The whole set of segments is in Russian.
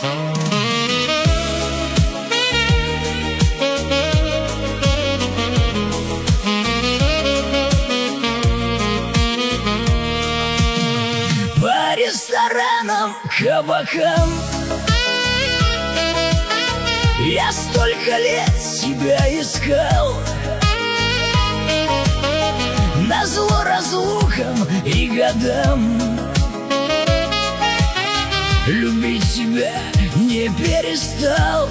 По ресторанам, кабакам я столько лет себя искал, назло разлукам и годам. Любить тебя не перестал,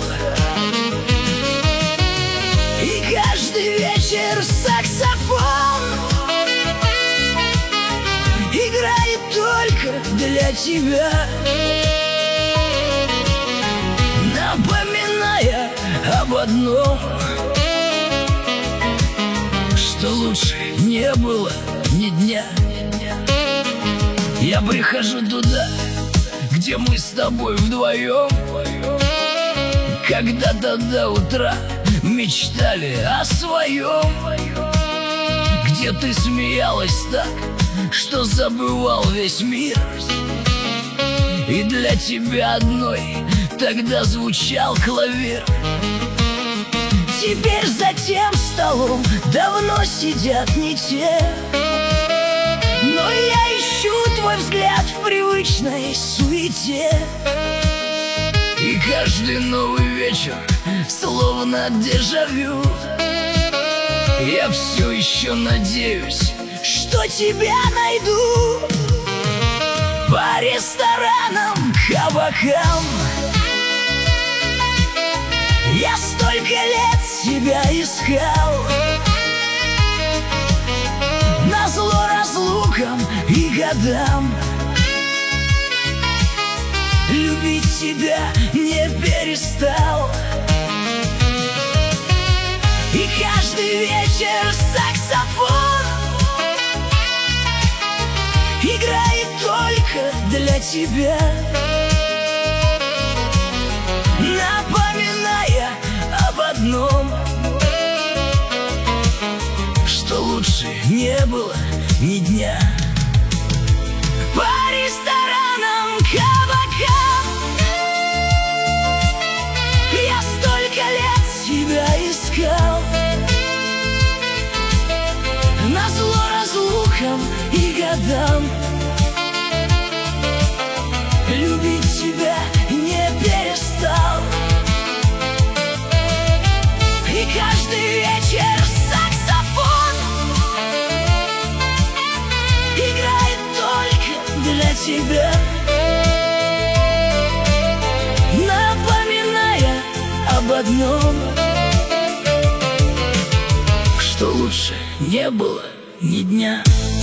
и каждый вечер саксофон играет только для тебя, напоминая об одном, что лучше не было ни дня. Я прихожу туда, где мы с тобой вдвоем когда-то до утра мечтали о своем, где ты смеялась так, что забывал весь мир, и для тебя одной тогда звучал клавир. Теперь за тем столом давно сидят не те, но я ищу твой взгляд в привычной суете. И каждый новый вечер словно дежавю, я все еще надеюсь, что тебя найду. По ресторанам, кабакам я столько лет себя искал, назло разлукам и годам. Любить тебя не перестал, и каждый вечер саксофон играет только для тебя, напоминая об одном, что лучше не было ни дня. По ресторанам, кабакам я столько лет себя искал, назло разлукам и годам. Любить тебя не перестал, и каждый вечер саксофон играет только для тебя, напоминая об одном, что лучше не было ни дня.